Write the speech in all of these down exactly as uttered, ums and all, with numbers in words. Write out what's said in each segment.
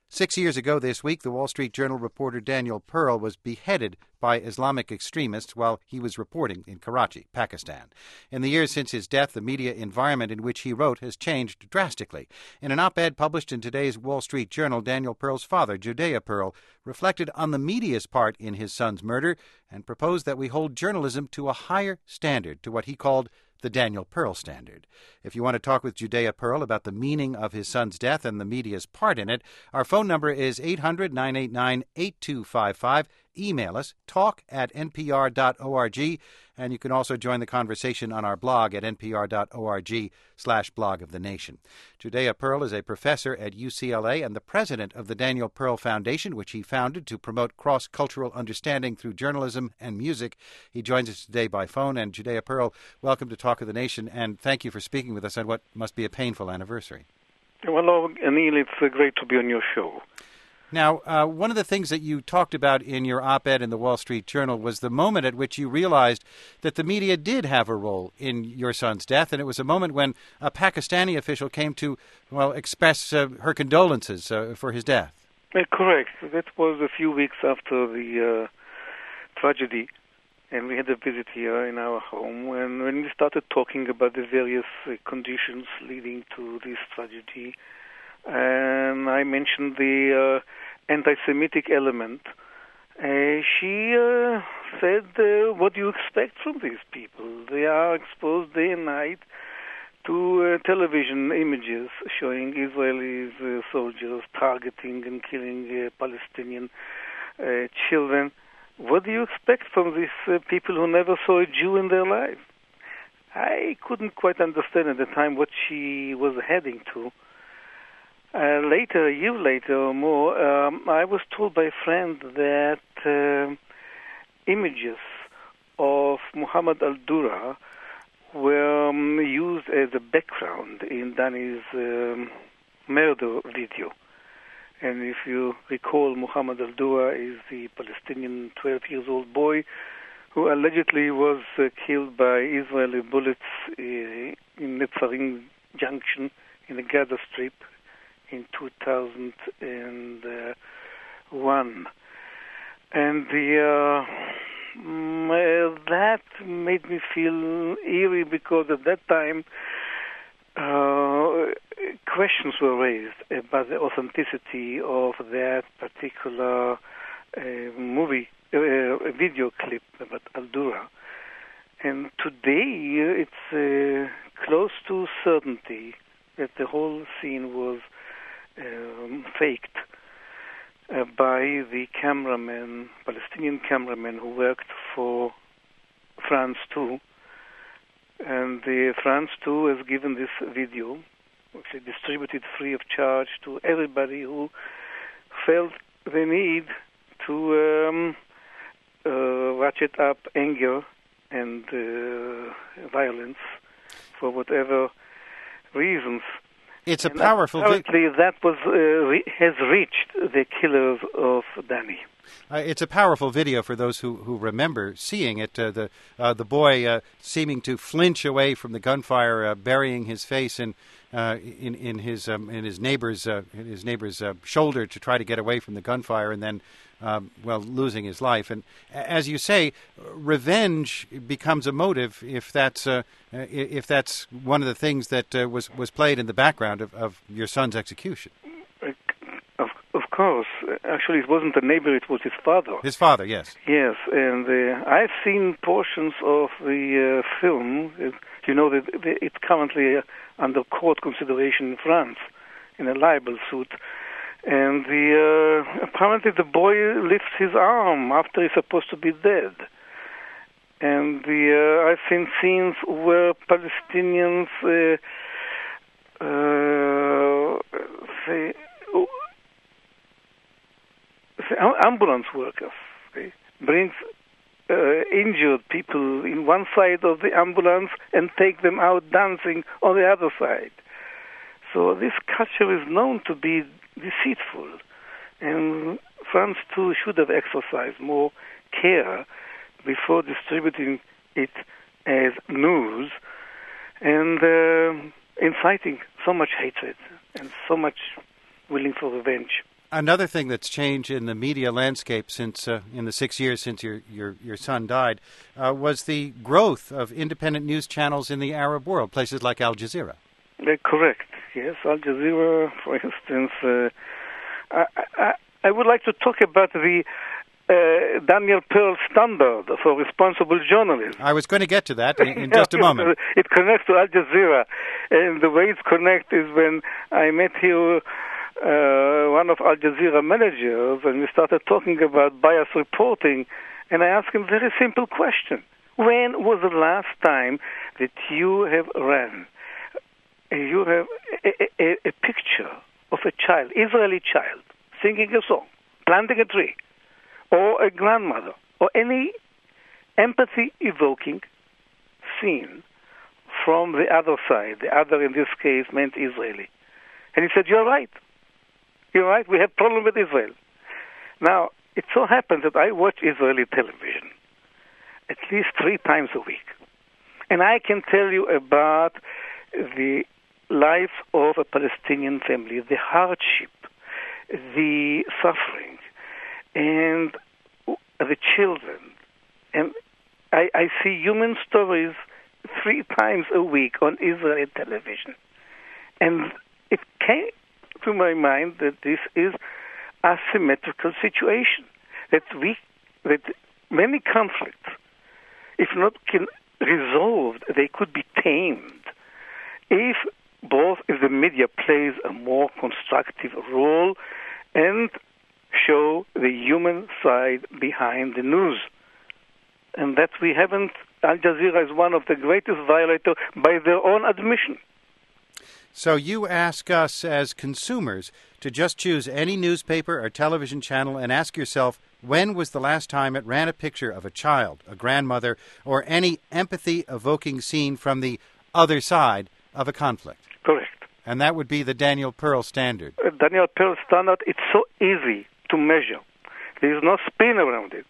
Six years ago this week, the Wall Street Journal reporter Daniel Pearl was beheaded by Islamic extremists while he was reporting in Karachi, Pakistan. In the years since his death, the media environment in which he wrote has changed drastically. In an op-ed published in today's Wall Street Journal, Daniel Pearl's father, Judea Pearl, reflected on the media's part in his son's murder and proposed that we hold journalism to a higher standard, to what he called the Daniel Pearl standard. If you want to talk with Judea Pearl about the meaning of his son's death and the media's part in it, our phone number is eight hundred, nine eight nine, eight two five five. Email us, talk at n p r dot org, and you can also join the conversation on our blog at n p r dot org slash blog of the nation. Judea Pearl is a professor at U C L A and the president of the Daniel Pearl Foundation, which he founded to promote cross-cultural understanding through journalism and music. He joins us today by phone. And Judea Pearl, welcome to Talk of the Nation, and thank you for speaking with us on what must be a painful anniversary. Well, Anil, it's uh, great to be on your show. Now, uh, one of the things that you talked about in your op-ed in the Wall Street Journal was the moment at which you realized that the media did have a role in your son's death, and it was a moment when a Pakistani official came to, well, express uh, her condolences uh, for his death. Uh, correct. That was a few weeks after the uh, tragedy, and we had a visit here in our home, and when we started talking about the various uh, conditions leading to this tragedy, and I mentioned the uh, anti-Semitic element. Uh, she uh, said, uh, what do you expect from these people? They are exposed day and night to uh, television images showing Israeli uh, soldiers targeting and killing uh, Palestinian uh, children. What do you expect from these uh, people who never saw a Jew in their life? I couldn't quite understand at the time what she was heading to. Uh, later, a year later or more, um, I was told by a friend that uh, images of Muhammad al-Dura were um, used as a background in Danny's um, murder video. And if you recall, Muhammad al-Dura is the Palestinian twelve years old boy who allegedly was uh, killed by Israeli bullets uh, in Netzarim Junction in the Gaza Strip in two thousand one. And the, uh, mm, that made me feel eerie because at that time uh, questions were raised about the authenticity of that particular uh, movie, uh, video clip about al-Dura. And today it's uh, close to certainty that the whole scene was Um, faked uh, by the cameraman, Palestinian cameraman who worked for France two. And the France two has given this video, which is distributed free of charge to everybody who felt the need to um, uh, ratchet up anger and uh, violence for whatever reasons. It's a and powerful apparently vi- that was uh, re- has reached the killers of Danny. Uh, it's a powerful video for those who, who remember seeing it. Uh, the uh, the boy uh, seeming to flinch away from the gunfire, uh, burying his face in uh, in in his um, in his neighbor's uh, in his neighbor's uh, shoulder to try to get away from the gunfire, and then um, well losing his life. And as you say, revenge becomes a motive if that's uh, if that's one of the things that uh, was was played in the background of, of your son's execution. Of course. Actually, it wasn't a neighbor, it was his father. His father, yes. Yes, and uh, I've seen portions of the uh, film. It, you know that it's currently uh, under court consideration in France in a libel suit. And the uh, apparently the boy lifts his arm after he's supposed to be dead. And the uh, I've seen scenes where Palestinians uh, uh, say, ambulance workers okay, brings uh, injured people in one side of the ambulance and take them out dancing on the other side. So this culture is known to be deceitful, and France too should have exercised more care before distributing it as news and uh, inciting so much hatred and so much willing for revenge. Another thing that's changed in the media landscape since uh, in the six years since your your, your son died uh, was the growth of independent news channels in the Arab world, places like Al Jazeera. Uh, correct. Yes, Al Jazeera, for instance. Uh, I, I, I would like to talk about the uh, Daniel Pearl standard for responsible journalism. I was going to get to that in, in just a moment. It connects to Al Jazeera, and the way it connects is when I met here uh, one of Al Jazeera managers, and we started talking about bias reporting, and I asked him a very simple question. When was the last time that you have ran, you have a, a, a picture of a child, Israeli child, singing a song, planting a tree, or a grandmother, or any empathy-evoking scene from the other side? The other, in this case, meant Israeli. And he said, you're right. You're right, we have problem with Israel. Now, it so happens that I watch Israeli television at least three times a week. And I can tell you about the life of a Palestinian family, the hardship, the suffering, and the children. And I, I see human stories three times a week on Israeli television. And it came to my mind that this is a symmetrical situation, that we, that many conflicts, if not can resolved, they could be tamed if both if the media plays a more constructive role and show the human side behind the news. And that we haven't, Al Jazeera is one of the greatest violators by their own admission. So you ask us as consumers to just choose any newspaper or television channel and ask yourself, when was the last time it ran a picture of a child, a grandmother, or any empathy-evoking scene from the other side of a conflict? Correct. And that would be the Daniel Pearl standard. Uh, Daniel Pearl standard, it's so easy to measure. There is no spin around it.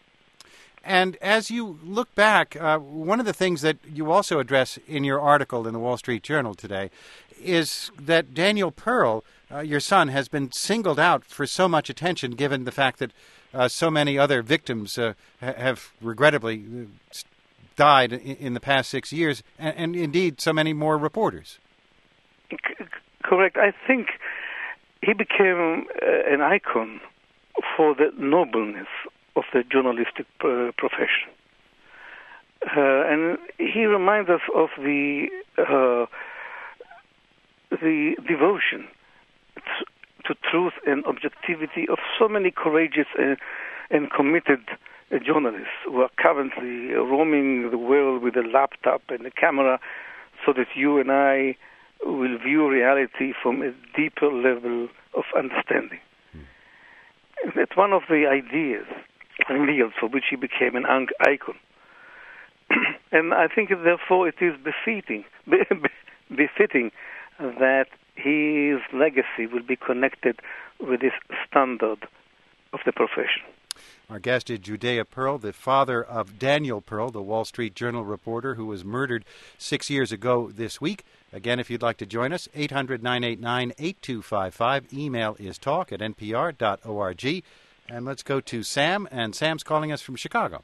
And as you look back, uh, one of the things that you also address in your article in the Wall Street Journal today is that Daniel Pearl, uh, your son, has been singled out for so much attention given the fact that uh, so many other victims uh, ha- have regrettably died in, in the past six years, and, and indeed so many more reporters. C- correct. I think he became uh, an icon for the nobleness of the journalistic uh, profession. Uh, and he reminds us of the uh, the devotion to truth and objectivity of so many courageous uh, and committed uh, journalists who are currently roaming the world with a laptop and a camera so that you and I will view reality from a deeper level of understanding. Hmm. That's one of the ideas, ideals for which he became an icon. And I think, therefore, it is befitting, befitting that his legacy will be connected with this standard of the profession. Our guest is Judea Pearl, the father of Daniel Pearl, the Wall Street Journal reporter who was murdered six years ago this week. Again, if you'd like to join us, eight hundred, nine eight nine, eight two five five. Email is talk at n p r dot org. And let's go to Sam, and Sam's calling us from Chicago.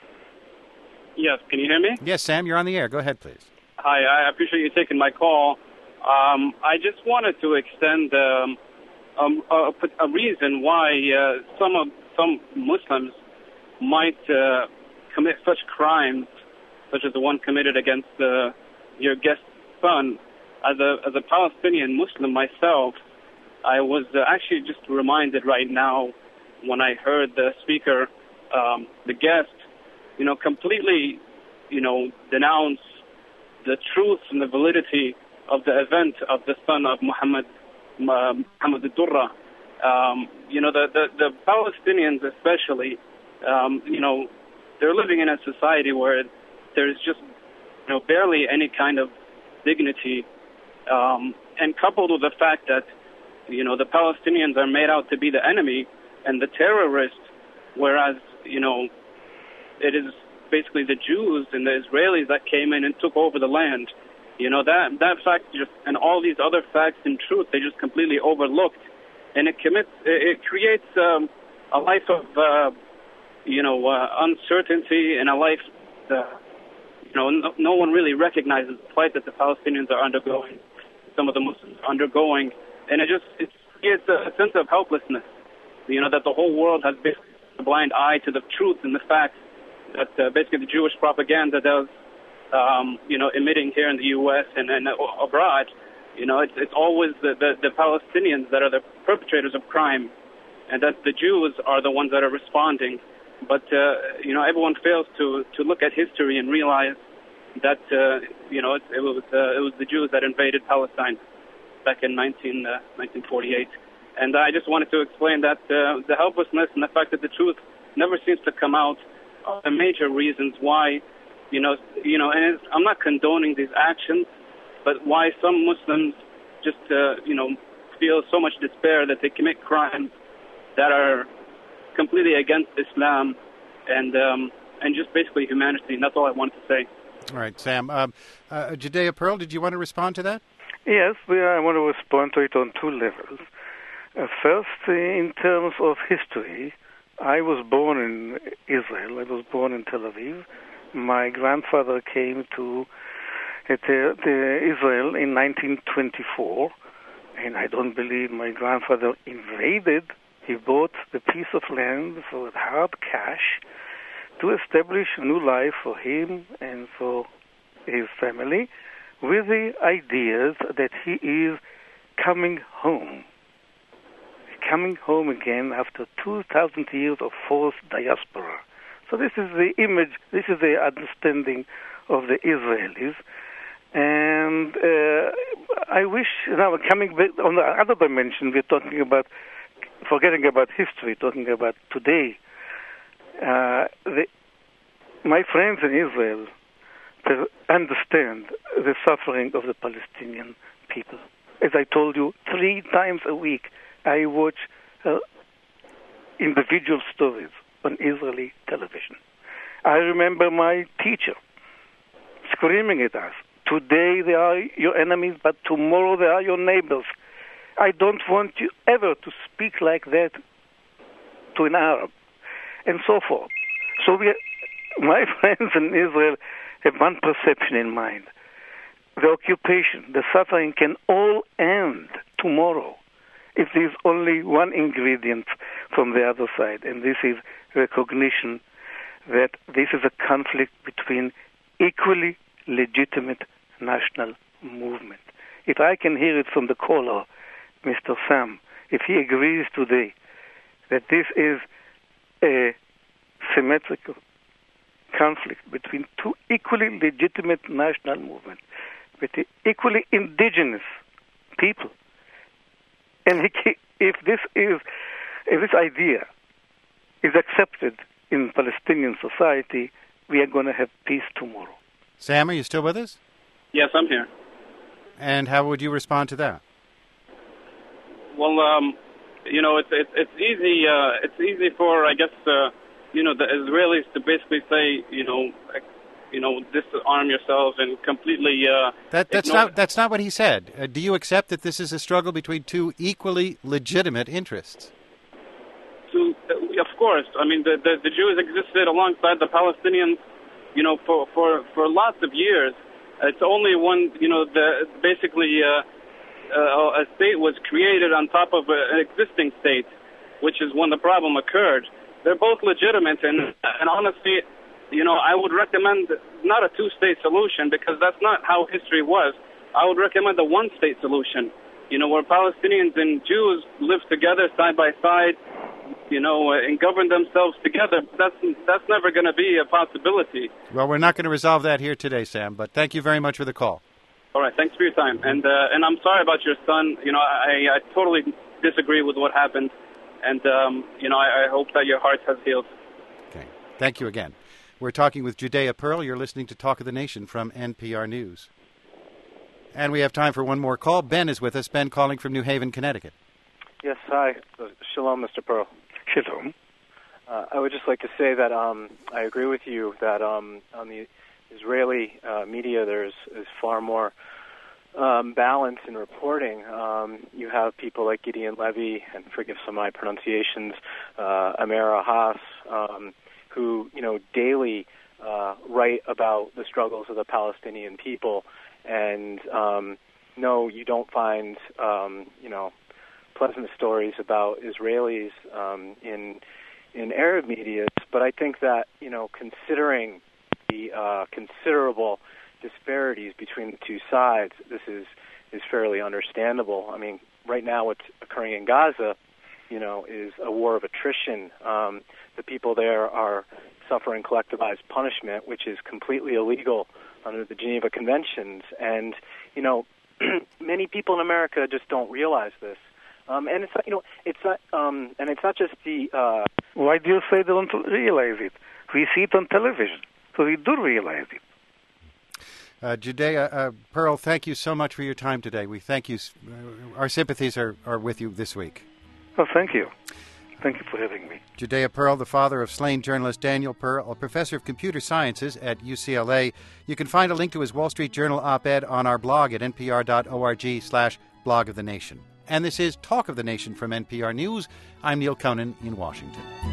Yes, can you hear me? Yes, Sam, you're on the air. Go ahead, please. Hi, I appreciate you taking my call. Um, I just wanted to extend um, um, a, a reason why uh, some of some Muslims might uh, commit such crimes, such as the one committed against uh, your guest's son. As a as a Palestinian Muslim myself, I was uh, actually just reminded right now when I heard the speaker, um, the guest, you know, completely, you know, denounce the truth and the validity of the event of the son of Muhammad, uh, Muhammad al-Durra. Um, you know, the, the, the Palestinians especially, um, you know, they're living in a society where there's just, you know, barely any kind of dignity. Um, and coupled with the fact that, you know, the Palestinians are made out to be the enemy and the terrorists, whereas, you know, it is basically the Jews and the Israelis that came in and took over the land. You know, that that fact just, and all these other facts and truth, they just completely overlooked. and it commits, it creates um, a life of, uh, you know, uh, uncertainty and a life that, you know, no, no one really recognizes the plight that the Palestinians are undergoing, some of the Muslims are undergoing, and it just it creates a, a sense of helplessness, you know, that the whole world has basically a blind eye to the truth and the fact that uh, basically the Jewish propaganda does, um, you know, emitting here in the U S and, and abroad. You know, it's, it's always the, the, the Palestinians that are the perpetrators of crime, and that the Jews are the ones that are responding. But, uh, you know, everyone fails to, to look at history and realize that, uh, you know, it, it, was, uh, it was the Jews that invaded Palestine back in nineteen, uh, nineteen forty-eight. And I just wanted to explain that uh, the helplessness and the fact that the truth never seems to come out are the major reasons why, you know, you know, and it's, I'm not condoning these actions, but why some Muslims just, uh, you know, feel so much despair that they commit crimes that are completely against Islam and um, and just basically humanity. And that's all I wanted to say. All right, Sam. Um, uh, Judea Pearl, did you want to respond to that? Yes, we, I want to respond to it on two levels. Uh, first, in terms of history, I was born in Israel. I was born in Tel Aviv. My grandfather came to uh, to, to Israel in nineteen twenty-four, and I don't believe my grandfather invaded. He bought the piece of land for hard cash to establish a new life for him and for his family, with the ideas that he is coming home. Coming home again after two thousand years of forced diaspora. So this is the image, this is the understanding of the Israelis. And uh, I wish, now coming back on the other dimension, we're talking about, forgetting about history, talking about today. Uh, the, my friends in Israel understand the suffering of the Palestinian people. As I told you, three times a week, I watch uh, individual stories on Israeli television. I remember my teacher screaming at us, today they are your enemies, but tomorrow they are your neighbors. I don't want you ever to speak like that to an Arab, and so forth. So we, my friends in Israel have one perception in mind. The occupation, the suffering can all end tomorrow if there's only one ingredient from the other side, and this is recognition that this is a conflict between equally legitimate national movement. If I can hear it from the caller, Mister Sam, if he agrees today that this is a symmetrical conflict between two equally legitimate national movements, with the equally indigenous people, and if this is, if this idea is accepted in Palestinian society, we are going to have peace tomorrow. Sam, are you still with us? Yes, I'm here. And how would you respond to that? Well, um, you know, it's it's, it's easy. Uh, it's easy for, I guess, uh, you know, the Israelis to basically say, you know, you know, disarm yourselves and completely. Uh, that that's ignore- not that's not what he said. Uh, do you accept that this is a struggle between two equally legitimate interests? To, of course, I mean the, the the Jews existed alongside the Palestinians, you know, for for, for lots of years. It's only when you know the basically uh, uh, a state was created on top of a, an existing state, which is when the problem occurred. They're both legitimate, and and honestly, you know, I would recommend not a two-state solution because that's not how history was. I would recommend a one-state solution, you know, where Palestinians and Jews live together side by side, you know, and govern themselves together. That's that's never going to be a possibility. Well, we're not going to resolve that here today, Sam, but thank you very much for the call. All right, thanks for your time. And uh, and I'm sorry about your son. You know, I, I totally disagree with what happened. And, um, you know, I, I hope that your heart has healed. Okay. Thank you again. We're talking with Judea Pearl. You're listening to Talk of the Nation from N P R News. And we have time for one more call. Ben is with us. Ben calling from New Haven, Connecticut. Yes, hi. Uh, shalom, Mister Pearl. Shalom. Uh, I would just like to say that um, I agree with you that um, on the Israeli uh, media there's is far more um, balance in reporting. Um, you have people like Gideon Levy, and forgive some of my pronunciations, uh, Amira Haas, um, who, you know, daily uh, write about the struggles of the Palestinian people. And um, no, you don't find, um, you know, pleasant stories about Israelis um, in in Arab media. But I think that, you know, considering the uh, considerable disparities between the two sides, this is is fairly understandable. I mean, right now what's occurring in Gaza, you know, is a war of attrition. Um, the people there are suffering collectivized punishment, which is completely illegal under the Geneva Conventions. And, you know, many people in America just don't realize this. Um, and it's not, you know, it's not, um, and it's not just the. Uh, Why do you say they don't realize it? We see it on television, so we do realize it. Uh, Judea uh, Pearl, thank you so much for your time today. We thank you. Uh, our sympathies are, are with you this week. Oh, thank you. Thank you for having me. Judea Pearl, the father of slain journalist Daniel Pearl, a professor of computer sciences at U C L A. You can find a link to his Wall Street Journal op-ed on our blog at npr.org slash blog of the nation. And this is Talk of the Nation from N P R News. I'm Neil Conan in Washington.